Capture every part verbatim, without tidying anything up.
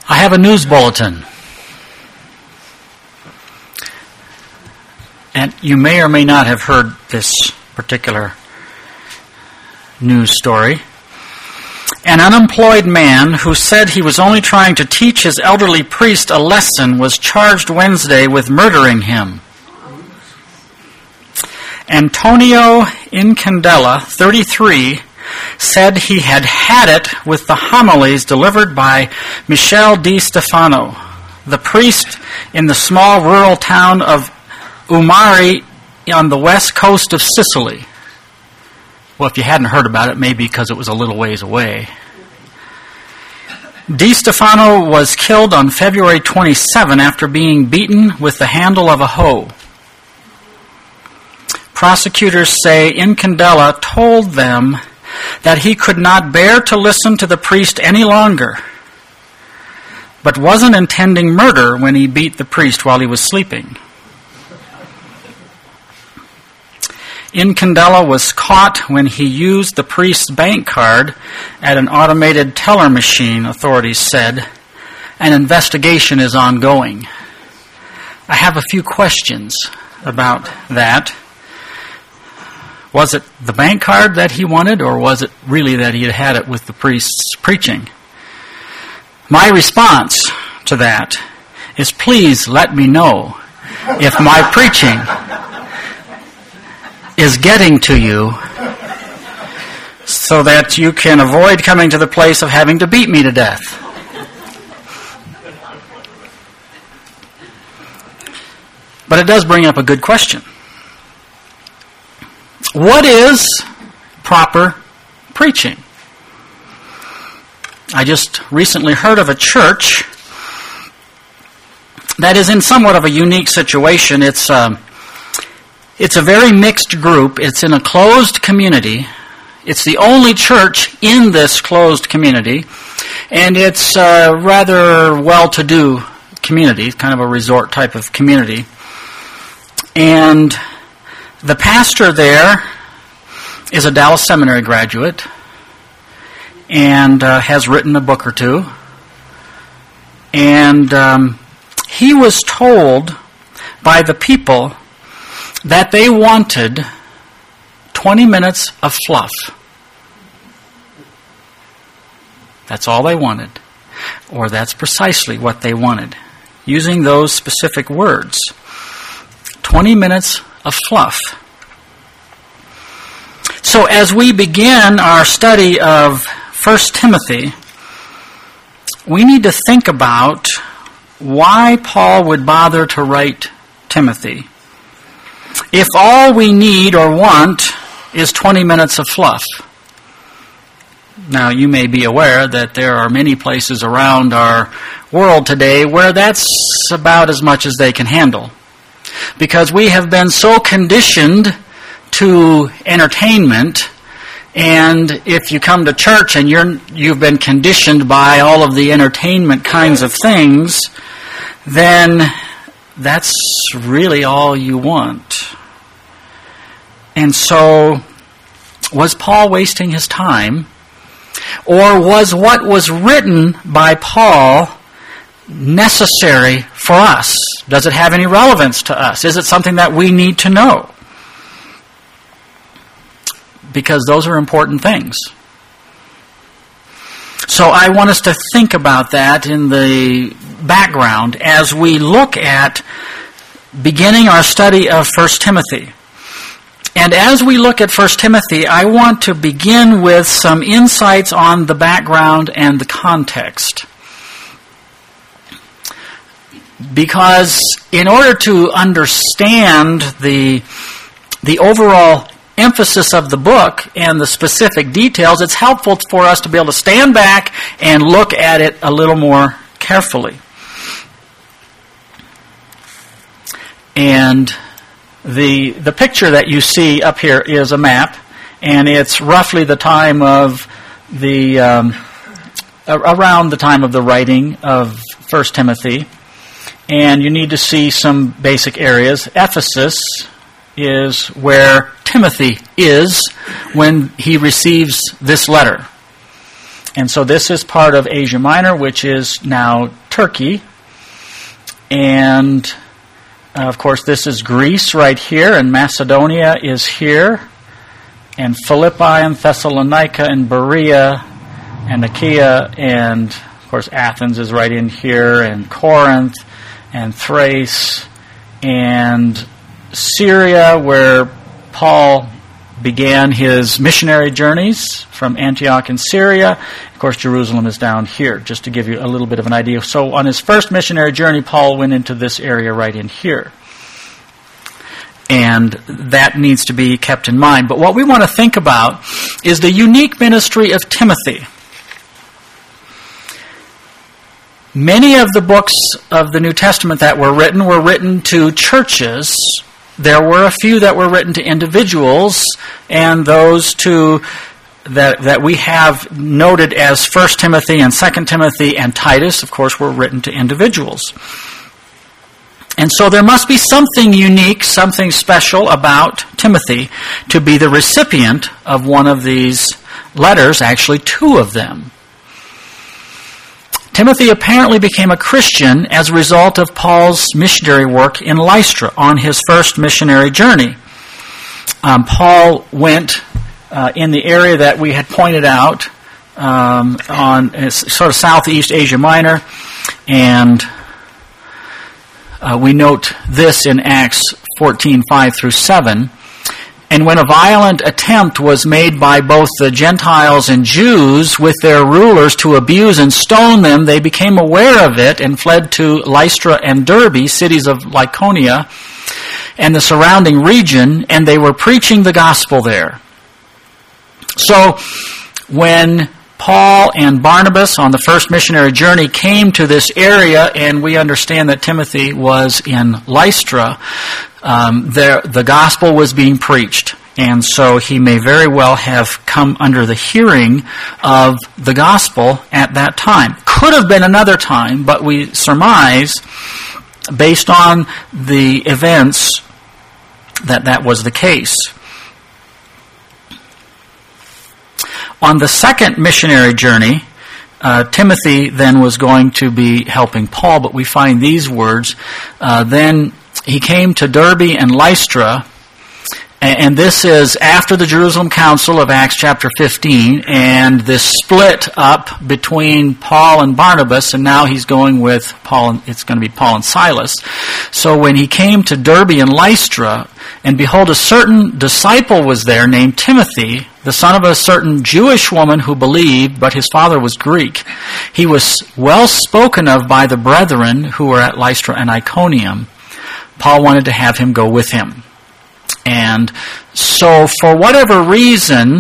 I have a news bulletin. And you may or may not have heard this particular news story. An unemployed man who said he was only trying to teach his elderly priest a lesson was charged Wednesday with murdering him. Antonio Incandela, thirty-three, said he had had it with the homilies delivered by Michele Di Stefano, the priest in the small rural town of Umari on the west coast of Sicily. Well, if you hadn't heard about it, maybe because it was a little ways away. Di Stefano was killed on February twenty-seventh after being beaten with the handle of a hoe. Prosecutors say Incandela told them that he could not bear to listen to the priest any longer, but wasn't intending murder when he beat the priest while he was sleeping. Incandela was caught when he used the priest's bank card at an automated teller machine, authorities said. An investigation is ongoing. I have a few questions about that. Was it the bank card that he wanted, or was it really that he had had it with the priest's preaching? My response to that is, please let me know if my preaching is getting to you so that you can avoid coming to the place of having to beat me to death. But it does bring up a good question. What is proper preaching? I just recently heard of a church that is in somewhat of a unique situation. It's um, it's a very mixed group. It's in a closed community. It's the only church in this closed community, and it's a rather well-to-do community, kind of a resort type of community. And the pastor there is a Dallas Seminary graduate and uh, has written a book or two. And um, he was told by the people that they wanted twenty minutes of fluff. That's all they wanted. Or that's precisely what they wanted. Using those specific words. twenty minutes of fluff. So as we begin our study of First Timothy, we need to think about why Paul would bother to write Timothy if all we need or want is twenty minutes of fluff. Now, you may be aware that there are many places around our world today where that's about as much as they can handle. Because we have been so conditioned to entertainment, and if you come to church and you're, you've been conditioned by all of the entertainment kinds of things, then that's really all you want. And so, was Paul wasting his time? Or was what was written by Paul necessary for us? Does it have any relevance to us? Is it something that we need to know? Because those are important things. So I want us to think about that in the background as we look at beginning our study of First Timothy. And as we look at First Timothy, I want to begin with some insights on the background and the context. Because in order to understand the, the overall emphasis of the book and the specific details, it's helpful for us to be able to stand back and look at it a little more carefully. And the the picture that you see up here is a map, and it's roughly the time of the um, around the time of the writing of First Timothy. And you need to see some basic areas. Ephesus is where Timothy is when he receives this letter. And so this is part of Asia Minor, which is now Turkey. And, uh, of course, this is Greece right here, and Macedonia is here. And Philippi and Thessalonica and Berea and Achaia, and, of course, Athens is right in here, and Corinth and Thrace and Syria, where Paul began his missionary journeys from Antioch in Syria. Of course, Jerusalem is down here, just to give you a little bit of an idea. So on his first missionary journey, Paul went into this area right in here. And that needs to be kept in mind. But what we want to think about is the unique ministry of Timothy. Many of the books of the New Testament that were written were written to churches. There were a few that were written to individuals, and those to that that we have noted as First Timothy and Second Timothy and Titus, of course, were written to individuals. And so there must be something unique, something special about Timothy to be the recipient of one of these letters, actually two of them. Timothy apparently became a Christian as a result of Paul's missionary work in Lystra on his first missionary journey. Um, Paul went uh, in the area that we had pointed out um, on sort of southeast Asia Minor, and uh, we note this in Acts fourteen, five through seven. And when a violent attempt was made by both the Gentiles and Jews with their rulers to abuse and stone them, they became aware of it and fled to Lystra and Derbe, cities of Lycaonia, and the surrounding region, and they were preaching the gospel there. So, when Paul and Barnabas on the first missionary journey came to this area, and we understand that Timothy was in Lystra, um, there, the gospel was being preached. And so he may very well have come under the hearing of the gospel at that time. Could have been another time, but we surmise, based on the events, that that was the case. On the second missionary journey, uh, Timothy then was going to be helping Paul, but we find these words. Uh, then he came to Derbe and Lystra, and this is after the Jerusalem Council of Acts chapter fifteen, and this split up between Paul and Barnabas, and now he's going with Paul, and it's going to be Paul and Silas. So when he came to Derbe and Lystra, and behold, a certain disciple was there named Timothy, the son of a certain Jewish woman who believed, but his father was Greek. He was well spoken of by the brethren who were at Lystra and Iconium. Paul wanted to have him go with him. And so, for whatever reason,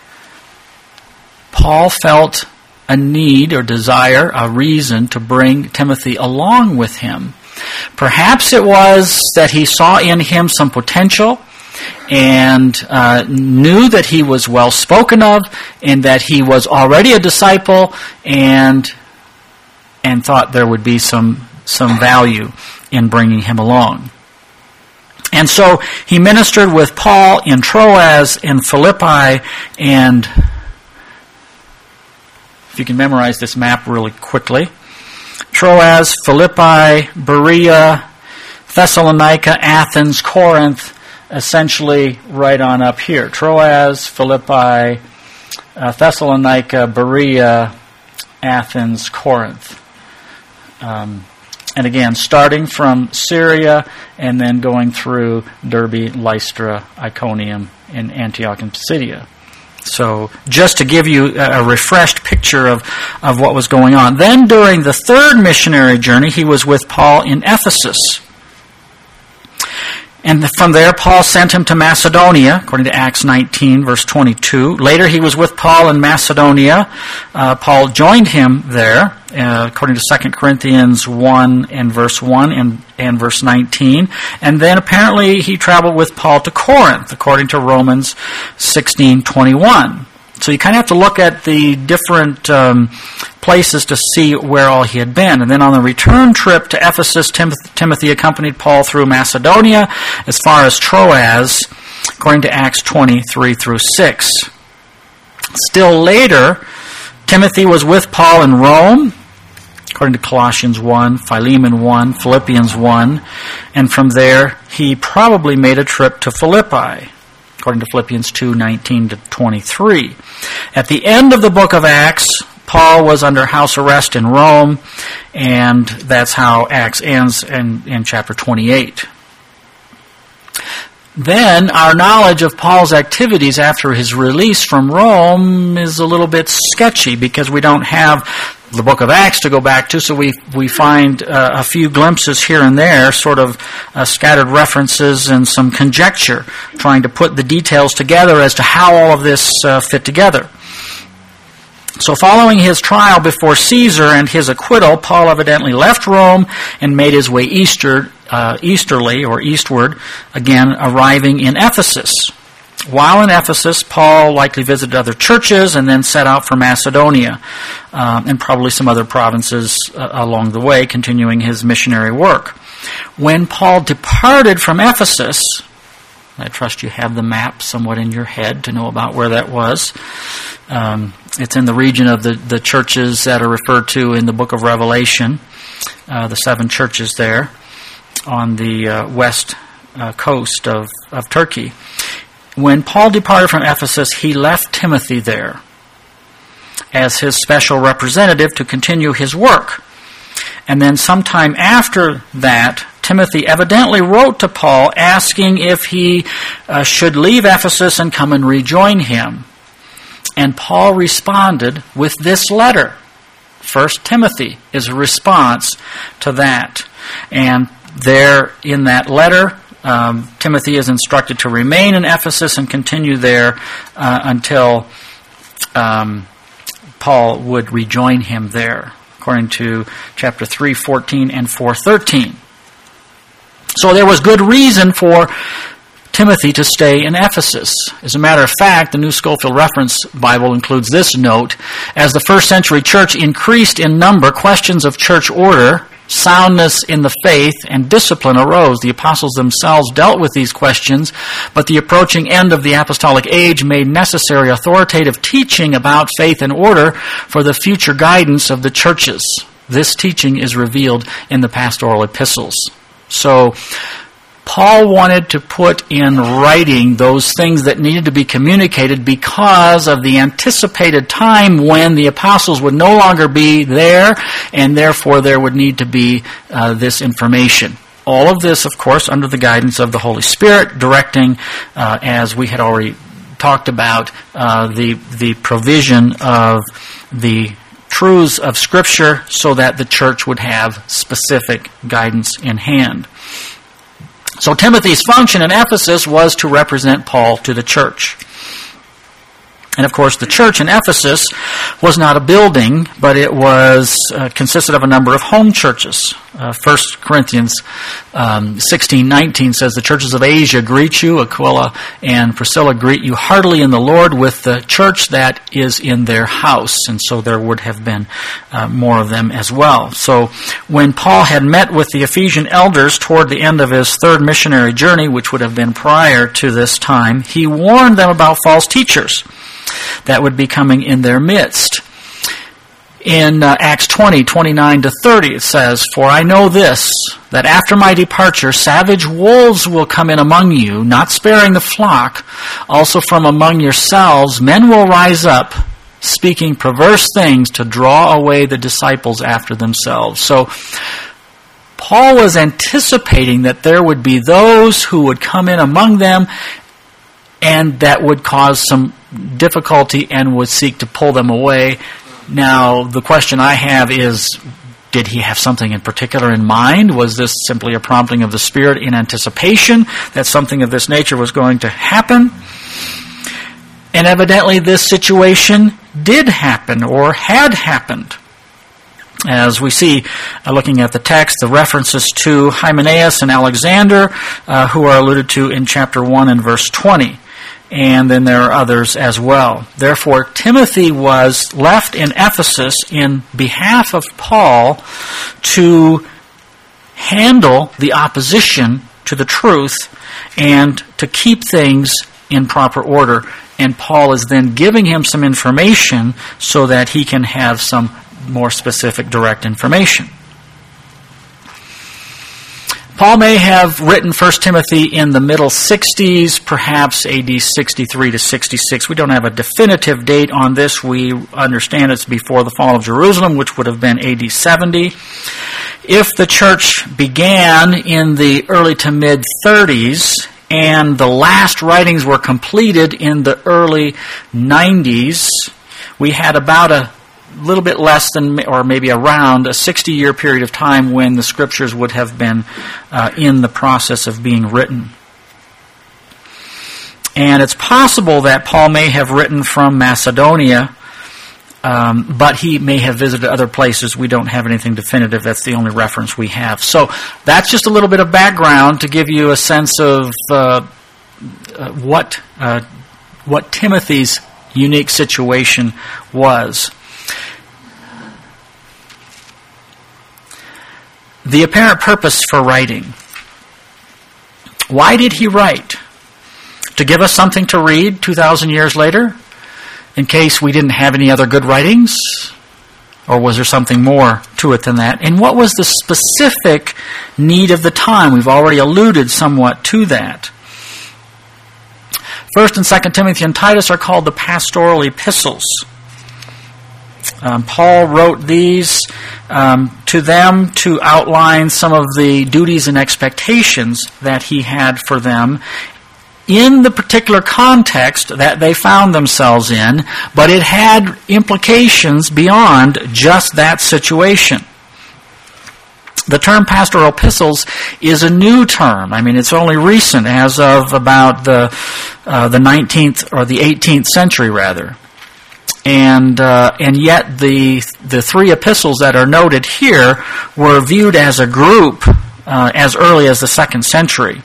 Paul felt a need or desire, a reason to bring Timothy along with him. Perhaps it was that he saw in him some potential and uh, knew that he was well spoken of and that he was already a disciple, and and thought there would be some some value in bringing him along. And so he ministered with Paul in Troas, in Philippi, and if you can memorize this map really quickly, Troas, Philippi, Berea, Thessalonica, Athens, Corinth, essentially right on up here. Troas, Philippi, uh, Thessalonica, Berea, Athens, Corinth. Um, and again, starting from Syria and then going through Derbe, Lystra, Iconium, and Antioch and Pisidia. So just to give you a refreshed picture of, of what was going on. Then during the third missionary journey, he was with Paul in Ephesus. And from there, Paul sent him to Macedonia, according to Acts nineteen, verse twenty-two. Later, he was with Paul in Macedonia. Uh, Paul joined him there, uh, according to Second Corinthians one and verse one and, and verse nineteen. And then apparently he traveled with Paul to Corinth, according to Romans sixteen twenty-one. So you kind of have to look at the different um, places to see where all he had been. And then on the return trip to Ephesus, Tim- Timothy accompanied Paul through Macedonia as far as Troas, according to Acts twenty-three through six. Still later, Timothy was with Paul in Rome, according to Colossians one, Philemon one, Philippians one, and from there he probably made a trip to Philippi, according to Philippians two, nineteen to twenty-three. At the end of the book of Acts, Paul was under house arrest in Rome, and that's how Acts ends in, in chapter twenty-eight. Then our knowledge of Paul's activities after his release from Rome is a little bit sketchy because we don't have the book of Acts to go back to, so we we find uh, a few glimpses here and there, sort of uh, scattered references and some conjecture, trying to put the details together as to how all of this uh, fit together. So following his trial before Caesar and his acquittal, Paul evidently left Rome and made his way eastward, uh, easterly or eastward, again arriving in Ephesus. While in Ephesus, Paul likely visited other churches and then set out for Macedonia um, and probably some other provinces uh, along the way, continuing his missionary work. When Paul departed from Ephesus, I trust you have the map somewhat in your head to know about where that was. Um, it's in the region of the, the churches that are referred to in the book of Revelation, uh, the seven churches there on the uh, west uh, coast of, of Turkey. When Paul departed from Ephesus, he left Timothy there as his special representative to continue his work. And then sometime after that, Timothy evidently wrote to Paul asking if he uh, should leave Ephesus and come and rejoin him. And Paul responded with this letter. First Timothy is a response to that. And there in that letter, um, Timothy is instructed to remain in Ephesus and continue there uh, until um, Paul would rejoin him there, according to chapter three fourteen and four thirteen. So there was good reason for Timothy to stay in Ephesus. As a matter of fact, the New Schofield Reference Bible includes this note: as the first century church increased in number, questions of church order, soundness in the faith, and discipline arose. The apostles themselves dealt with these questions, but the approaching end of the apostolic age made necessary authoritative teaching about faith and order for the future guidance of the churches. This teaching is revealed in the pastoral epistles. So, Paul wanted to put in writing those things that needed to be communicated because of the anticipated time when the apostles would no longer be there, and therefore there would need to be uh, this information. All of this, of course, under the guidance of the Holy Spirit, directing, uh, as we had already talked about, uh, the the provision of the truths of Scripture so that the church would have specific guidance in hand. So Timothy's function in Ephesus was to represent Paul to the church. And of course, the church in Ephesus was not a building, but it was uh, consisted of a number of home churches. Uh, First Corinthians um, sixteen nineteen says, "The churches of Asia greet you. Aquila and Priscilla greet you heartily in the Lord with the church that is in their house." And so there would have been uh, more of them as well. So when Paul had met with the Ephesian elders toward the end of his third missionary journey, which would have been prior to this time, he warned them about false teachers that would be coming in their midst. In uh, Acts twenty, twenty-nine to thirty, it says, "For I know this, that after my departure savage wolves will come in among you, not sparing the flock. Also from among yourselves men will rise up, speaking perverse things to draw away the disciples after themselves." So Paul was anticipating that there would be those who would come in among them and that would cause some difficulty and would seek to pull them away. Now, the question I have is, did he have something in particular in mind? Was this simply a prompting of the Spirit in anticipation that something of this nature was going to happen? And evidently this situation did happen or had happened. As we see, uh, looking at the text, the references to Hymenaeus and Alexander, uh, who are alluded to in chapter one and verse twenty. And then there are others as well. Therefore, Timothy was left in Ephesus in behalf of Paul to handle the opposition to the truth and to keep things in proper order, and Paul is then giving him some information so that he can have some more specific, direct information. Paul may have written First Timothy in the middle sixties, perhaps A D sixty-three to sixty-six. We don't have a definitive date on this. We understand it's before the fall of Jerusalem, which would have been A D seventy. If the church began in the early to mid-thirties, and the last writings were completed in the early nineties, we had about a little bit less than, or maybe around, a sixty-year period of time when the Scriptures would have been uh, in the process of being written. And it's possible that Paul may have written from Macedonia, um, but he may have visited other places. We don't have anything definitive. That's the only reference we have. So that's just a little bit of background to give you a sense of uh, uh, what uh, what Timothy's unique situation was. The apparent purpose for writing. Why did he write? To give us something to read two thousand years later, in case we didn't have any other good writings? Or was there something more to it than that? And what was the specific need of the time? We've already alluded somewhat to that. First and Second Timothy and Titus are called the pastoral epistles. Um, Paul wrote these um, to them to outline some of the duties and expectations that he had for them in the particular context that they found themselves in, but it had implications beyond just that situation. The term pastoral epistles is a new term. I mean, it's only recent, as of about the uh, the nineteenth or the eighteenth century, rather. And uh, and yet the the three epistles that are noted here were viewed as a group uh, as early as the second century.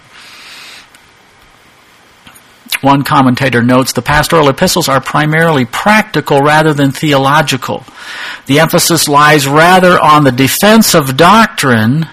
One commentator notes the pastoral epistles are primarily practical rather than theological. The emphasis lies rather on the defense of doctrine,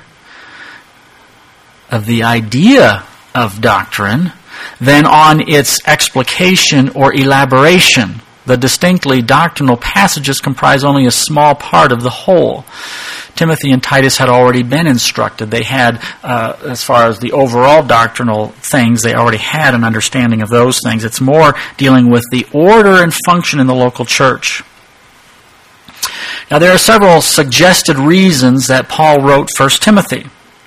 of the idea of doctrine, than on its explication or elaboration. The distinctly doctrinal passages comprise only a small part of the whole. Timothy and Titus had already been instructed. They had, uh, as far as the overall doctrinal things, they already had an understanding of those things. It's more dealing with the order and function in the local church. Now, there are several suggested reasons that Paul wrote First Timothy.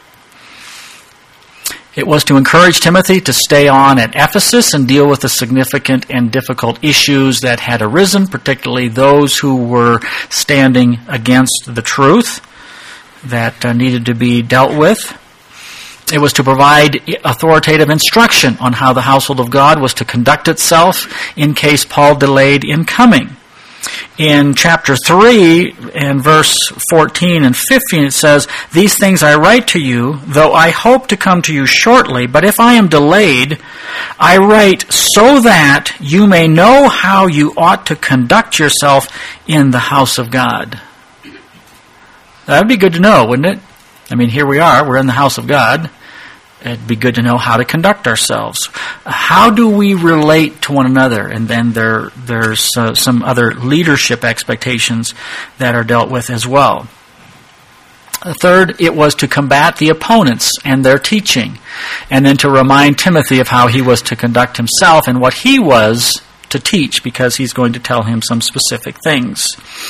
It was to encourage Timothy to stay on at Ephesus and deal with the significant and difficult issues that had arisen, particularly those who were standing against the truth that uh, needed to be dealt with. It was to provide authoritative instruction on how the household of God was to conduct itself in case Paul delayed in coming. In chapter three, and verse fourteen and fifteen, it says, "These things I write to you, though I hope to come to you shortly, but if I am delayed, I write so that you may know how you ought to conduct yourself in the house of God." That would be good to know, wouldn't it? I mean, here we are, we're in the house of God. It'd be good to know how to conduct ourselves. How do we relate to one another? And then there, there's uh, some other leadership expectations that are dealt with as well. Third, it was to combat the opponents and their teaching, and then to remind Timothy of how he was to conduct himself and what he was to teach, because he's going to tell him some specific things.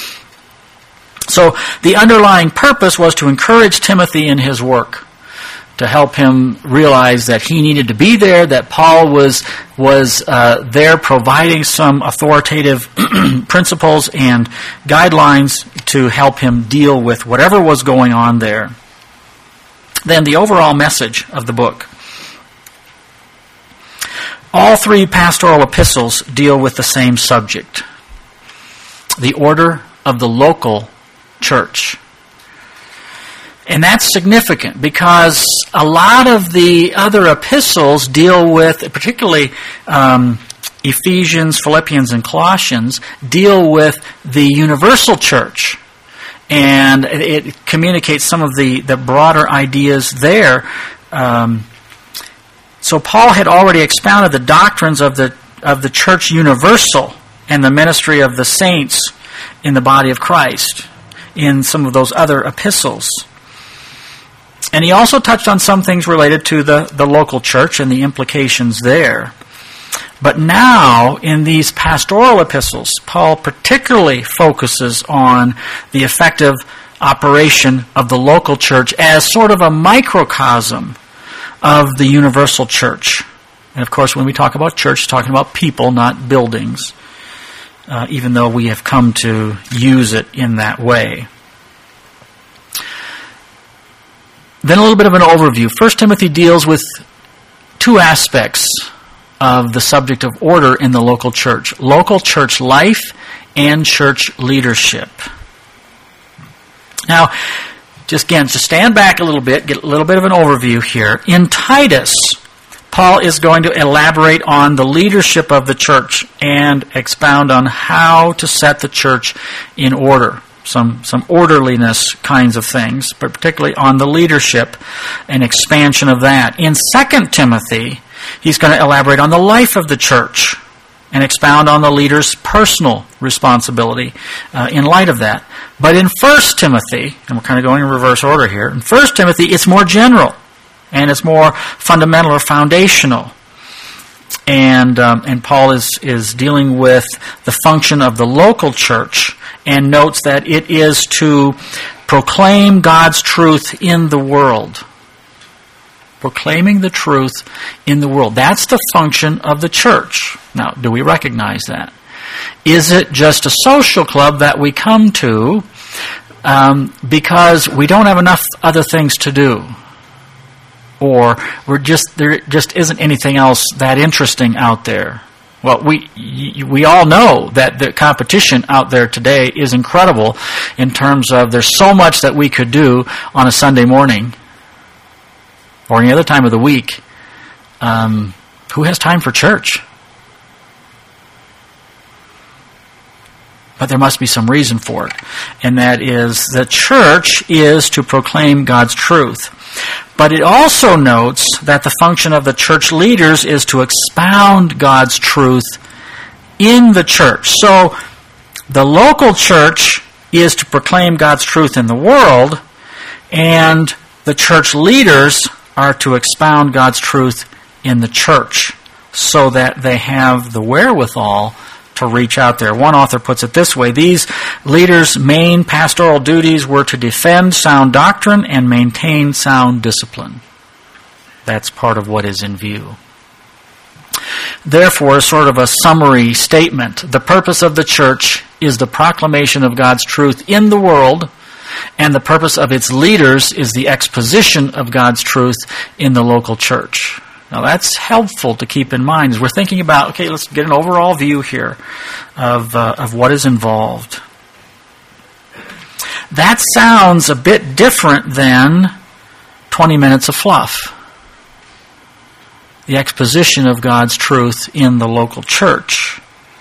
So the underlying purpose was to encourage Timothy in his work, to help him realize that he needed to be there, that Paul was was uh, there providing some authoritative principles and guidelines to help him deal with whatever was going on there. Then the overall message of the book. All three pastoral epistles deal with the same subject: the order of the local church. And that's significant because a lot of the other epistles deal with, particularly um, Ephesians, Philippians, and Colossians, deal with the universal church. And it, it communicates some of the, the broader ideas there. Um, So Paul had already expounded the doctrines of the of the church universal and the ministry of the saints in the body of Christ in some of those other epistles. And he also touched on some things related to the, the local church and the implications there. But now, in these pastoral epistles, Paul particularly focuses on the effective operation of the local church as sort of a microcosm of the universal church. And of course, when we talk about church, we're talking about people, not buildings, uh, even though we have come to use it in that way. Then a little bit of an overview. First Timothy deals with two aspects of the subject of order in the local church: local church life and church leadership. Now, just again, to stand back a little bit, get a little bit of an overview here. In Titus, Paul is going to elaborate on the leadership of the church and expound on how to set the church in order. Some some orderliness kinds of things, but particularly on the leadership and expansion of that. In Second Timothy, he's going to elaborate on the life of the church and expound on the leader's personal responsibility uh, in light of that. But in First Timothy, and we're kind of going in reverse order here, in First Timothy it's more general and it's more fundamental or foundational. And um, and Paul is, is dealing with the function of the local church and notes that it is to proclaim God's truth in the world. Proclaiming the truth in the world. That's the function of the church. Now, do we recognize that? Is it just a social club that we come to um, because we don't have enough other things to do? Or we're just there just isn't anything else that interesting out there? Well, we we all know that the competition out there today is incredible in terms of there's so much that we could do on a Sunday morning or any other time of the week. Um, who has time for church? But there must be some reason for it. And that is the church is to proclaim God's truth. But it also notes that the function of the church leaders is to expound God's truth in the church. So the local church is to proclaim God's truth in the world, and the church leaders are to expound God's truth in the church so that they have the wherewithal to reach out there. One author puts it this way: these leaders' main pastoral duties were to defend sound doctrine and maintain sound discipline. That's part of what is in view. Therefore, sort of a summary statement: the purpose of the church is the proclamation of God's truth in the world, and the purpose of its leaders is the exposition of God's truth in the local church. Now that's helpful to keep in mind as we're thinking about, okay, let's get an overall view here of uh, of what is involved. That sounds a bit different than twenty minutes of fluff. The exposition of God's truth in the local church.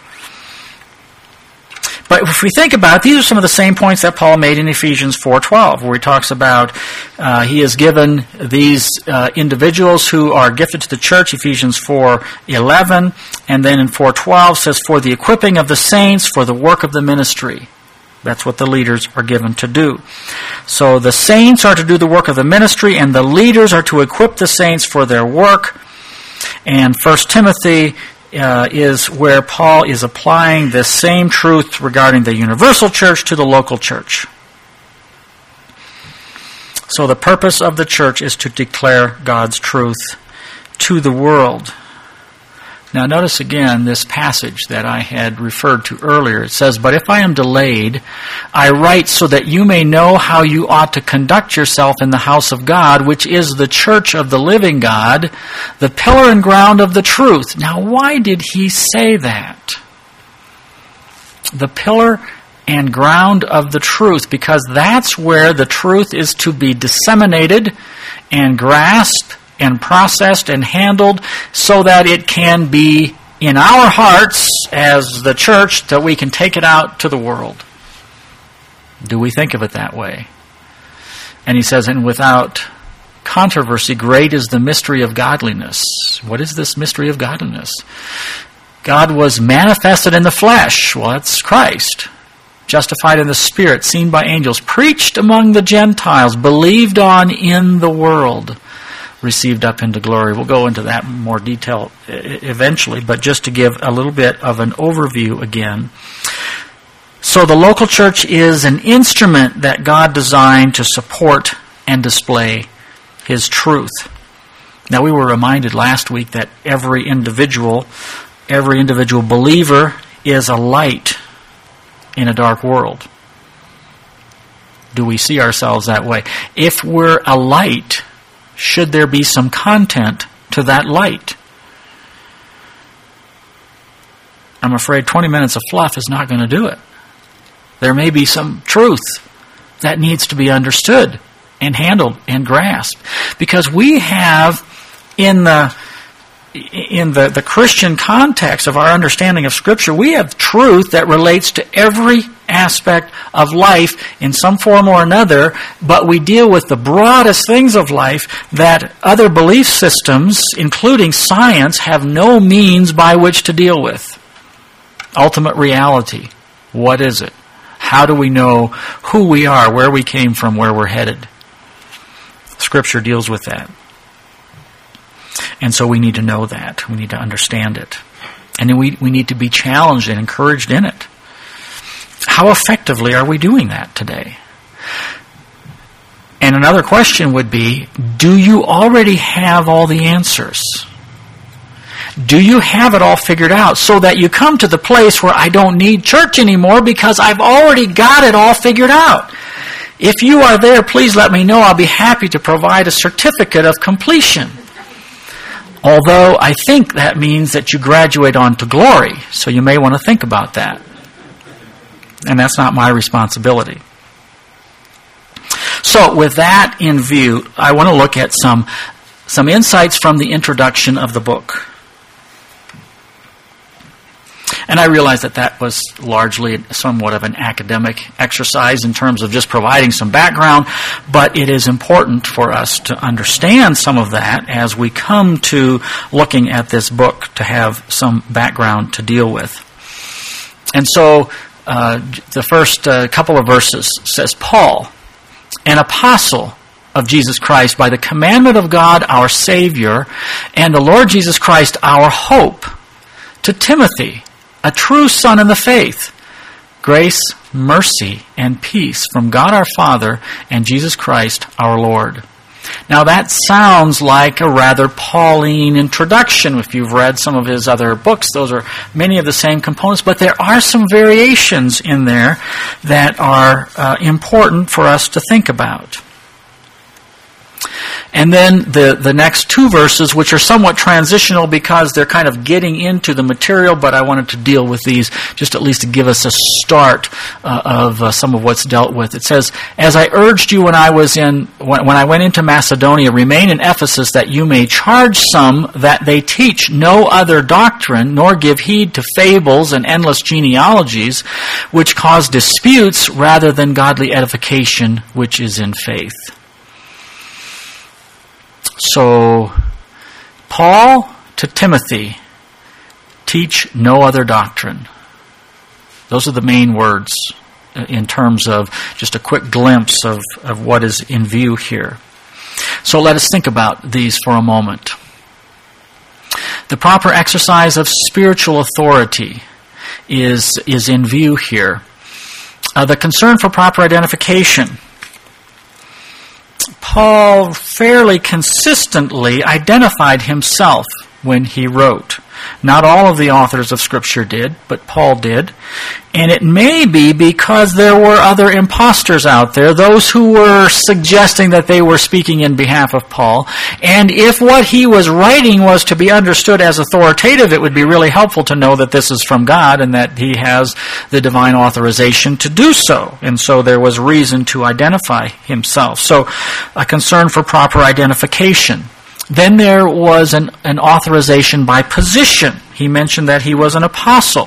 But if we think about it, these are some of the same points that Paul made in Ephesians four twelve, where he talks about uh, he has given these uh, individuals who are gifted to the church, Ephesians four eleven, and then in four twelve says, for the equipping of the saints, for the work of the ministry. That's what the leaders are given to do. So the saints are to do the work of the ministry, and the leaders are to equip the saints for their work. And First Timothy Uh, is where Paul is applying this same truth regarding the universal church to the local church. So the purpose of the church is to declare God's truth to the world. Now notice again this passage that I had referred to earlier. It says, but if I am delayed, I write so that you may know how you ought to conduct yourself in the house of God, which is the church of the living God, the pillar and ground of the truth. Now why did he say that? The pillar and ground of the truth, because that's where the truth is to be disseminated and grasped and processed and handled so that it can be in our hearts as the church that we can take it out to the world. Do we think of it that way? And he says, and without controversy, great is the mystery of godliness. What is this mystery of godliness? God was manifested in the flesh. Well, that's Christ. Justified in the Spirit, seen by angels, preached among the Gentiles, believed on in the world, received up into glory. We'll go into that in more detail eventually, but just to give a little bit of an overview again. So the local church is an instrument that God designed to support and display His truth. Now, we were reminded last week that every individual, every individual believer is a light in a dark world. Do we see ourselves that way? If we're a light, should there be some content to that light? I'm afraid twenty minutes of fluff is not going to do it. There may be some truth that needs to be understood and handled and grasped. Because we have, in the in the, the Christian context of our understanding of Scripture, we have truth that relates to every aspect of life in some form or another, but we deal with the broadest things of life that other belief systems, including science, have no means by which to deal with. Ultimate reality. What is it? How do we know who we are, where we came from, where we're headed? Scripture deals with that. And so we need to know that. We need to understand it. And then we, we need to be challenged and encouraged in it. How effectively are we doing that today? And another question would be, do you already have all the answers? Do you have it all figured out so that you come to the place where I don't need church anymore because I've already got it all figured out? If you are there, please let me know. I'll be happy to provide a certificate of completion. Although I think that means that you graduate on to glory, so you may want to think about that. And that's not my responsibility. So with that in view, I want to look at some, some insights from the introduction of the book. And I realize that that was largely somewhat of an academic exercise in terms of just providing some background, but it is important for us to understand some of that as we come to looking at this book to have some background to deal with. And so uh, the first uh, couple of verses says, Paul, an apostle of Jesus Christ, by the commandment of God our Savior, and the Lord Jesus Christ our hope, to Timothy, a true son in the faith, grace, mercy, and peace from God our Father and Jesus Christ our Lord. Now that sounds like a rather Pauline introduction. If you've read some of his other books, those are many of the same components, but there are some variations in there that are uh, important for us to think about. And then the, the next two verses, which are somewhat transitional because they're kind of getting into the material, but I wanted to deal with these just at least to give us a start uh, of uh, some of what's dealt with. It says, as I urged you when I was in, when, when I went into Macedonia, remain in Ephesus that you may charge some that they teach no other doctrine, nor give heed to fables and endless genealogies, which cause disputes rather than godly edification, which is in faith. So, Paul to Timothy, teach no other doctrine. Those are the main words in terms of just a quick glimpse of, of what is in view here. So let us think about these for a moment. The proper exercise of spiritual authority is, is in view here. Uh, the concern for proper identification. Paul fairly consistently identified himself when he wrote. Not all of the authors of Scripture did, but Paul did. And it may be because there were other imposters out there, those who were suggesting that they were speaking in behalf of Paul. And if what he was writing was to be understood as authoritative, it would be really helpful to know that this is from God and that he has the divine authorization to do so. And so there was reason to identify himself. So a concern for proper identification. Then there was an, an authorization by position. He mentioned that he was an apostle.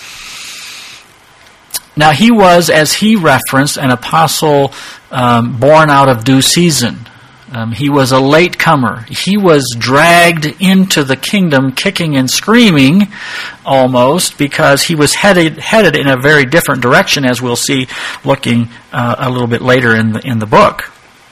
Now he was, as he referenced, an apostle um, born out of due season. Um, he was a latecomer. He was dragged into the kingdom kicking and screaming almost because he was headed headed in a very different direction, as we'll see looking uh, a little bit later in the in the book.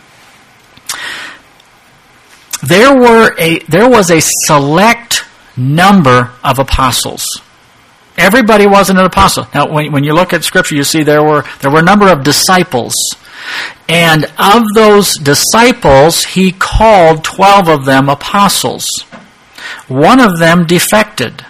There were a there was a select number of apostles. Everybody wasn't an apostle. Now, when, when you look at Scripture, you see there were there were a number of disciples. And of those disciples, he called twelve of them apostles. One of them defected.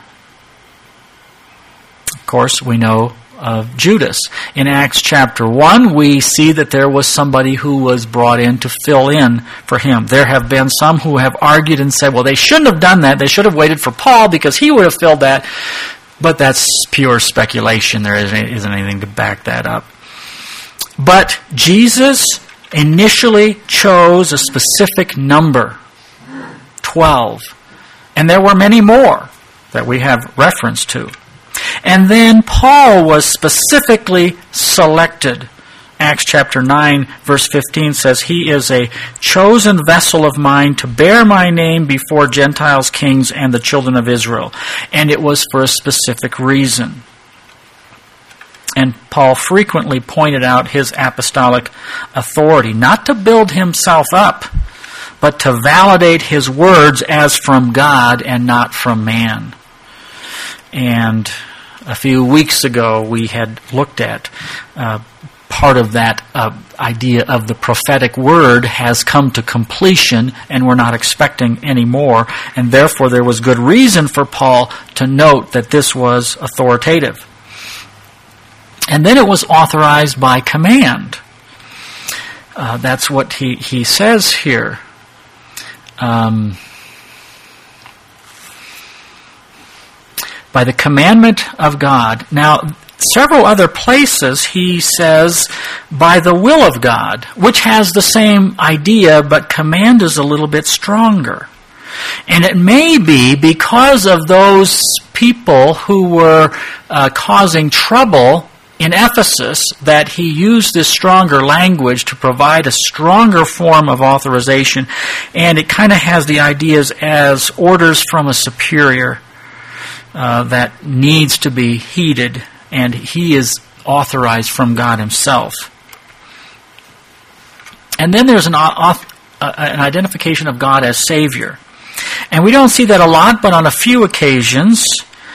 Of course, we know of Judas. In Acts chapter one, we see that there was somebody who was brought in to fill in for him. There have been some who have argued and said, well, they shouldn't have done that. They should have waited for Paul because he would have filled that. But that's pure speculation. There isn't anything to back that up. But Jesus initially chose a specific number, twelve. And there were many more that we have reference to. And then Paul was specifically selected. Acts chapter nine, verse fifteen says, he is a chosen vessel of mine to bear my name before Gentiles, kings, and the children of Israel. And it was for a specific reason. And Paul frequently pointed out his apostolic authority, not to build himself up, but to validate his words as from God and not from man. And a few weeks ago we had looked at uh, part of that uh, idea of the prophetic word has come to completion and we're not expecting any more. And therefore there was good reason for Paul to note that this was authoritative. And then it was authorized by command. Uh, that's what he, he says here. Um, by the commandment of God. Now, several other places he says, by the will of God, which has the same idea, but command is a little bit stronger. And it may be because of those people who were uh, causing trouble in Ephesus that he used this stronger language to provide a stronger form of authorization, and it kind of has the ideas as orders from a superior uh, that needs to be heeded, and he is authorized from God himself. And then there's an, uh, an identification of God as Savior. And we don't see that a lot, but on a few occasions,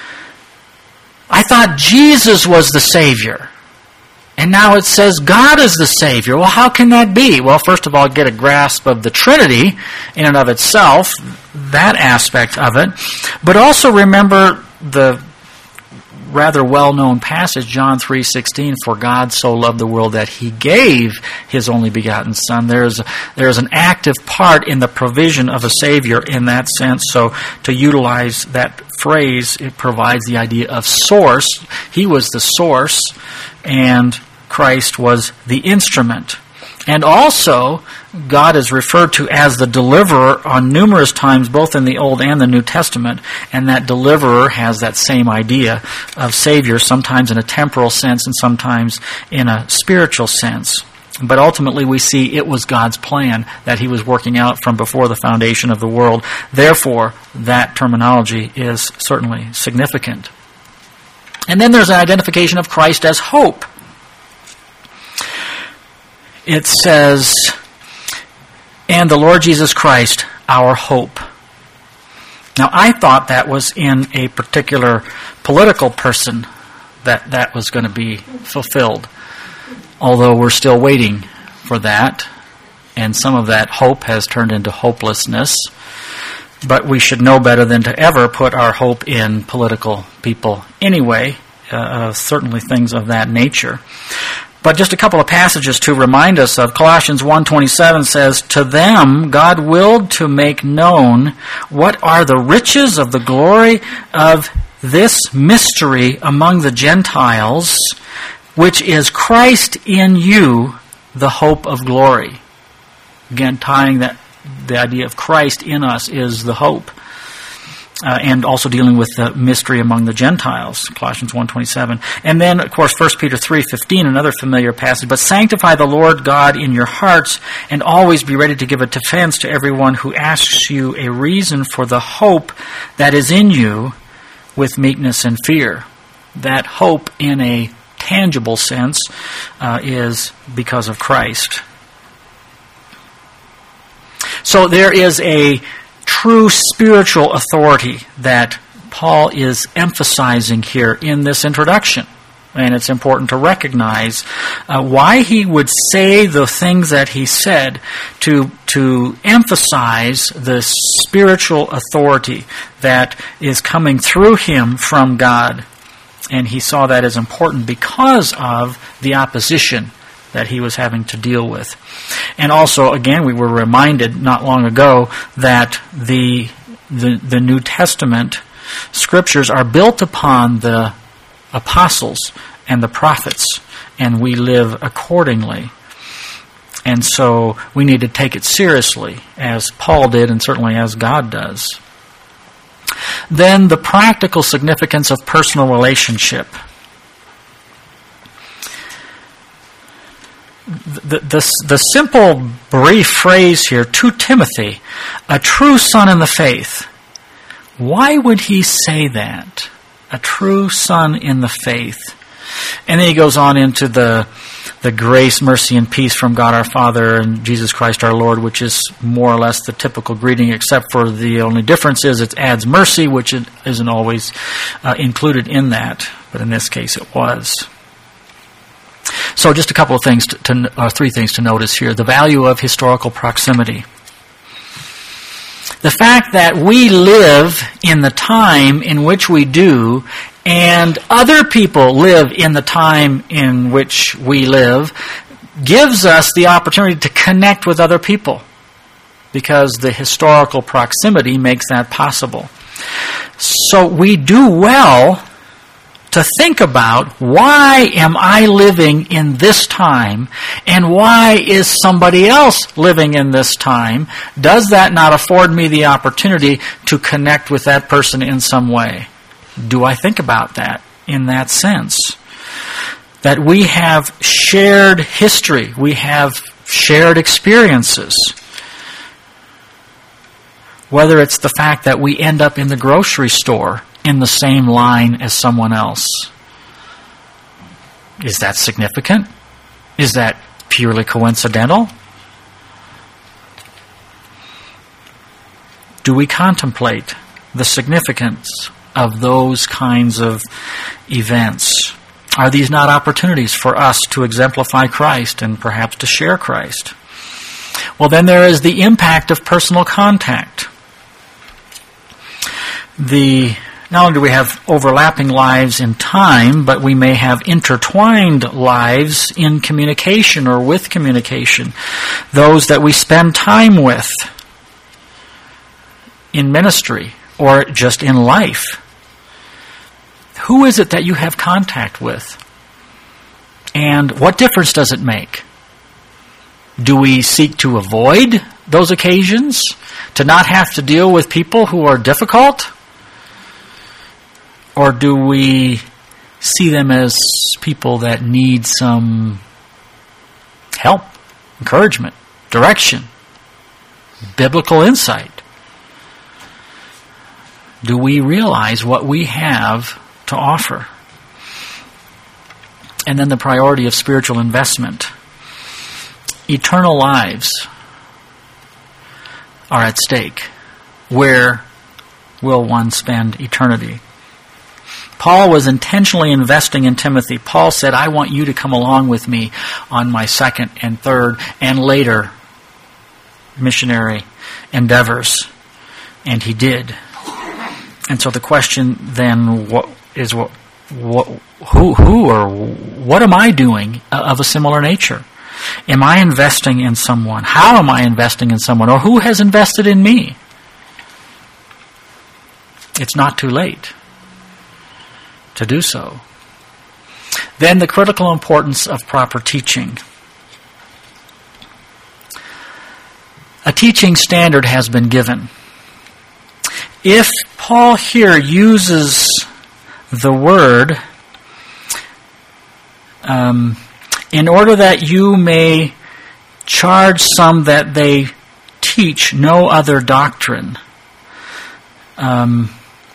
I thought Jesus was the Savior. And now it says God is the Savior. Well, how can that be? Well, first of all, get a grasp of the Trinity in and of itself, that aspect of it. But also remember the rather well-known passage, John three sixteen, for God so loved the world that he gave his only begotten Son. There's, there's an active part in the provision of a Savior in that sense. So to utilize that phrase, it provides the idea of source. He was the source, and Christ was the instrument. And also, God is referred to as the deliverer on numerous times, both in the Old and the New Testament. And that deliverer has that same idea of Savior, sometimes in a temporal sense and sometimes in a spiritual sense. But ultimately we see it was God's plan that he was working out from before the foundation of the world. Therefore, that terminology is certainly significant. And then there's an identification of Christ as hope. It says, and the Lord Jesus Christ, our hope. Now, I thought that was in a particular political person that that was going to be fulfilled. Although we're still waiting for that, and some of that hope has turned into hopelessness. But we should know better than to ever put our hope in political people anyway, uh, certainly things of that nature. But just a couple of passages to remind us of. Colossians one twenty-seven says, to them God willed to make known what are the riches of the glory of this mystery among the Gentiles, which is Christ in you, the hope of glory. Again, tying that the idea of Christ in us is the hope. Uh, and also dealing with the mystery among the Gentiles, Colossians one twenty-seven. And then, of course, First Peter three fifteen, another familiar passage. But sanctify the Lord God in your hearts, and always be ready to give a defense to everyone who asks you a reason for the hope that is in you with meekness and fear. That hope, in a tangible sense, uh, is because of Christ. So there is a true spiritual authority that Paul is emphasizing here in this introduction. And it's important to recognize uh, why he would say the things that he said to, to emphasize the spiritual authority that is coming through him from God. And he saw that as important because of the opposition that he was having to deal with. And also, again, we were reminded not long ago that the, the the New Testament scriptures are built upon the apostles and the prophets, and we live accordingly. And so we need to take it seriously, as Paul did and certainly as God does. Then the practical significance of personal relationship. The, the, the simple, brief phrase here, to Timothy, a true son in the faith. Why would he say that? A true son in the faith. And then he goes on into the, the grace, mercy, and peace from God our Father and Jesus Christ our Lord, which is more or less the typical greeting, except for the only difference is it adds mercy, which isn't always uh, included in that, but in this case it was. So just a couple of things, to, to, or three things to notice here. The value of historical proximity. The fact that we live in the time in which we do, and other people live in the time in which we live, gives us the opportunity to connect with other people, because the historical proximity makes that possible. So we do well to think about, why am I living in this time, and why is somebody else living in this time? Does that not afford me the opportunity to connect with that person in some way? Do I think about that in that sense? That we have shared history, we have shared experiences. Whether it's the fact that we end up in the grocery store in the same line as someone else. Is that significant? Is that purely coincidental? Do we contemplate the significance of those kinds of events? Are these not opportunities for us to exemplify Christ and perhaps to share Christ? Well, then there is the impact of personal contact. The Not only do we have overlapping lives in time, but we may have intertwined lives in communication or with communication. Those that we spend time with in ministry or just in life. Who is it that you have contact with? And what difference does it make? Do we seek to avoid those occasions? To not have to deal with people who are difficult? Or do we see them as people that need some help, encouragement, direction, biblical insight? Do we realize what we have to offer? And then the priority of spiritual investment. Eternal lives are at stake. Where will one spend eternity? Paul was intentionally investing in Timothy. Paul said, I want you to come along with me on my second and third and later missionary endeavors. And he did. And so the question then what is what, what who who or what am I doing of a similar nature? Am I investing in someone? How am I investing in someone? Or who has invested in me? It's not too late to do so. Then the critical importance of proper teaching. A teaching standard has been given. If Paul here uses the word um, in order that you may charge some that they teach no other doctrine. Um,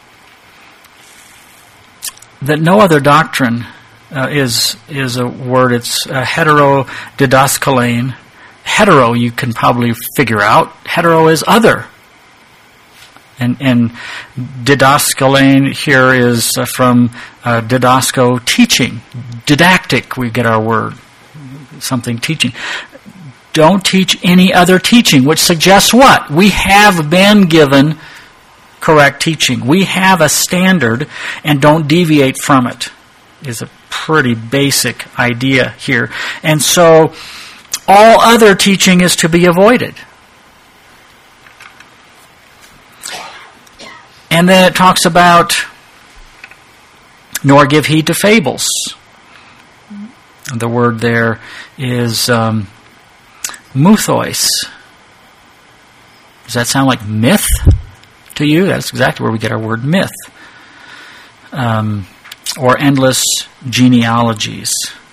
that no other doctrine uh, is is a word. It's uh, heterodidaskalein. Hetero, you can probably figure out. Hetero is other. And, and didaskalein here is uh, from uh, didasko, teaching. Didactic, we get our word. Something teaching. Don't teach any other teaching, which suggests what? We have been given correct teaching. We have a standard, and don't deviate from it, is a pretty basic idea here. And so, all other teaching is to be avoided. And then it talks about, nor give heed to fables. The word there is um, muthos. Does that sound like myth to you? That's exactly where we get our word myth. Um, or endless genealogies.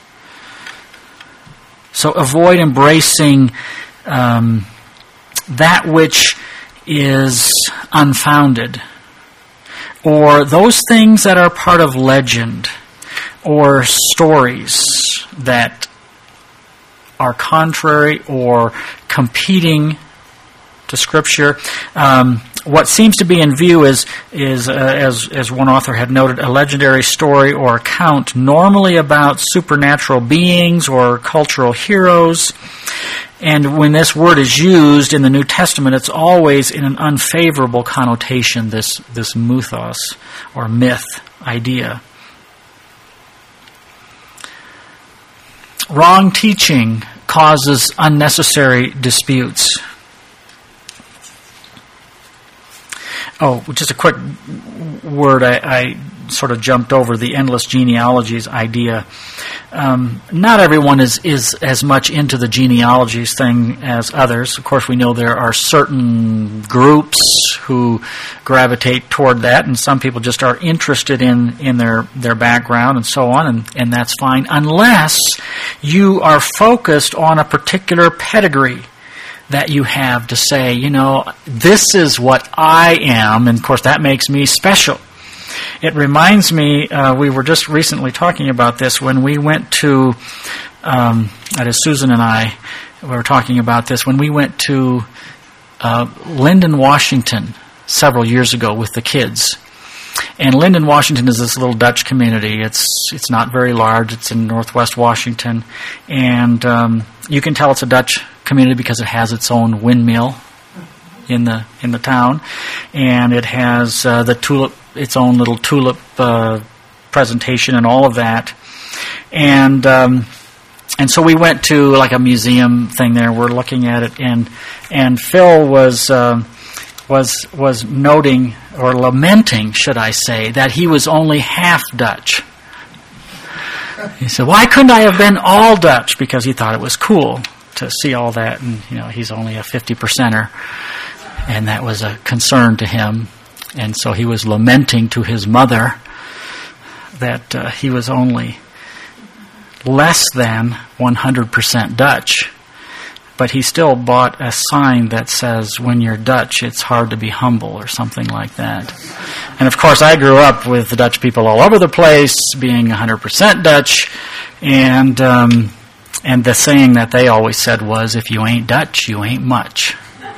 So avoid embracing um, that which is unfounded, or those things that are part of legend, or stories that are contrary or competing to Scripture. Um, what seems to be in view is, is uh, as, as one author had noted, a legendary story or account, normally about supernatural beings or cultural heroes. And when this word is used in the New Testament, it's always in an unfavorable connotation, this, this mythos or myth idea. Wrong teaching causes unnecessary disputes. Oh, just a quick word. I, I sort of jumped over the endless genealogies idea. Um, not everyone is, is as much into the genealogies thing as others. Of course, we know there are certain groups who gravitate toward that, and some people just are interested in, in their, their background and so on, and, and that's fine, unless you are focused on a particular pedigree that you have to say, you know, this is what I am, and of course that makes me special. It reminds me, uh, we were just recently talking about this when we went to, um, that is Susan and I, we were talking about this, when we went to uh, Lyndon, Washington several years ago with the kids. And Lyndon, Washington is this little Dutch community. It's it's not very large. It's in northwest Washington. And um, you can tell it's a Dutch community because it has its own windmill in the in the town, and it has uh, the tulip, its own little tulip uh, presentation and all of that. And um, and so we went to like a museum thing there. We're looking at it, and and Phil was uh, was was noting or lamenting, should I say, that he was only half Dutch. He said, "Why couldn't I have been all Dutch?" Because he thought it was cool to see all that, and you know, he's only a fifty percenter, and that was a concern to him, and so he was lamenting to his mother that uh, he was only less than one hundred percent Dutch, but he still bought a sign that says, "When you're Dutch, it's hard to be humble," or something like that. And of course, I grew up with the Dutch people all over the place, being one hundred percent Dutch, and um, And the saying that they always said was, if you ain't Dutch, you ain't much.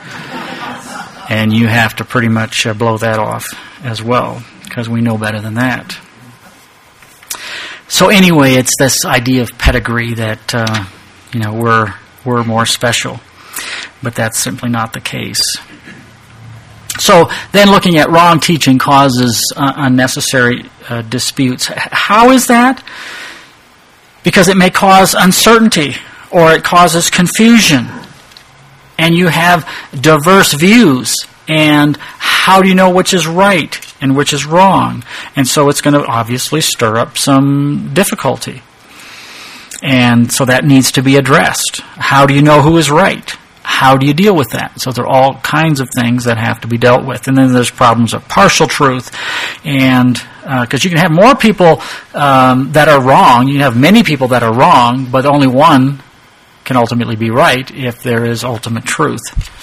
And you have to pretty much uh, blow that off as well, because we know better than that. So anyway, it's this idea of pedigree that, uh, you know, we're, we're more special. But that's simply not the case. So then looking at wrong teaching causes uh, unnecessary uh, disputes. How is that? Because it may cause uncertainty, or it causes confusion. And you have diverse views. And how do you know which is right and which is wrong? And so it's going to obviously stir up some difficulty. And so that needs to be addressed. How do you know who is right? how do you deal with that? So there are all kinds of things that have to be dealt with. And then there's problems of partial truth. And because uh, you can have more people um, that are wrong. You can have many people that are wrong, but only one can ultimately be right if there is ultimate truth.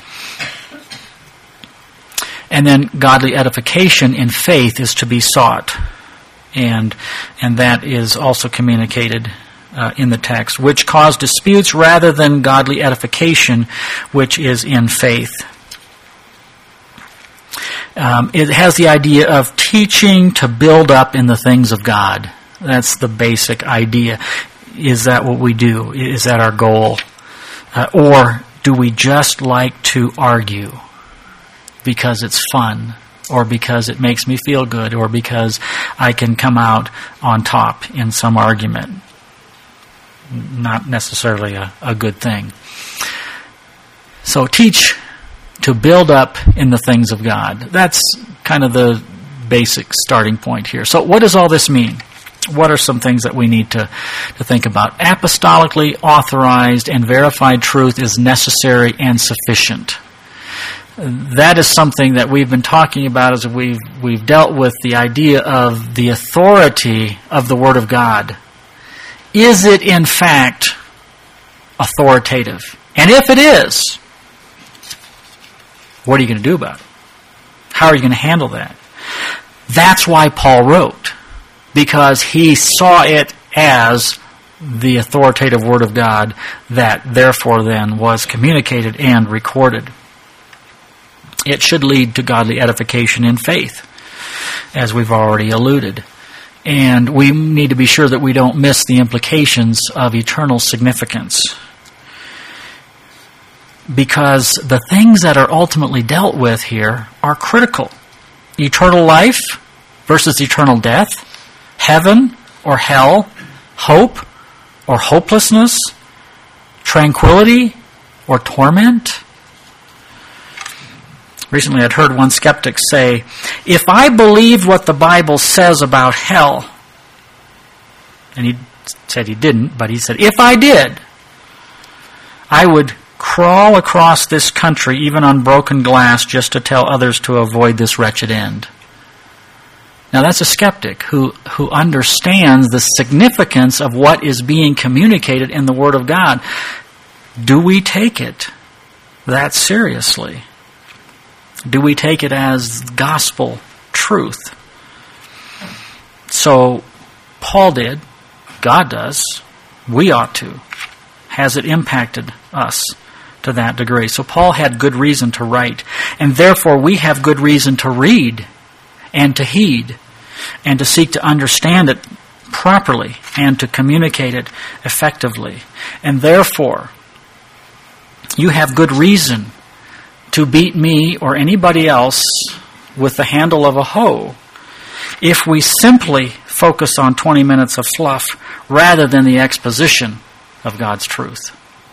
And then godly edification in faith is to be sought. And and that is also communicated uh, in the text, which cause disputes rather than godly edification, which is in faith. Um, it has the idea of teaching to build up in the things of God. That's the basic idea. Is that what we do? Is that our goal? Uh, or do we just like to argue because it's fun, or because it makes me feel good, or because I can come out on top in some argument? Not necessarily a, a good thing. So teach to build up in the things of God. That's kind of the basic starting point here. So what does all this mean? What are some things that we need to, to think about? Apostolically authorized and verified truth is necessary and sufficient. That is something that we've been talking about as we've we've dealt with the idea of the authority of the Word of God. Is it in fact authoritative? And if it is, what are you going to do about it? How are you going to handle that? That's why Paul wrote, because he saw it as the authoritative Word of God that therefore then was communicated and recorded. It should lead to godly edification in faith, as we've already alluded. And we need to be sure that we don't miss the implications of eternal significance. Because the things that are ultimately dealt with here are critical. Eternal life versus eternal death, heaven or hell, hope or hopelessness, tranquility or torment. Recently I'd heard one skeptic say, if I believed what the Bible says about hell, and he said he didn't, but he said, if I did, I would crawl across this country, even on broken glass, just to tell others to avoid this wretched end. Now that's a skeptic who, who understands the significance of what is being communicated in the Word of God. Do we take it that seriously? Do we take it as gospel truth? So Paul did. God does. We ought to. Has it impacted us to that degree? So Paul had good reason to write. And therefore we have good reason to read and to heed and to seek to understand it properly and to communicate it effectively. And therefore you have good reason to beat me or anybody else with the handle of a hoe if we simply focus on twenty minutes of fluff rather than the exposition of God's truth.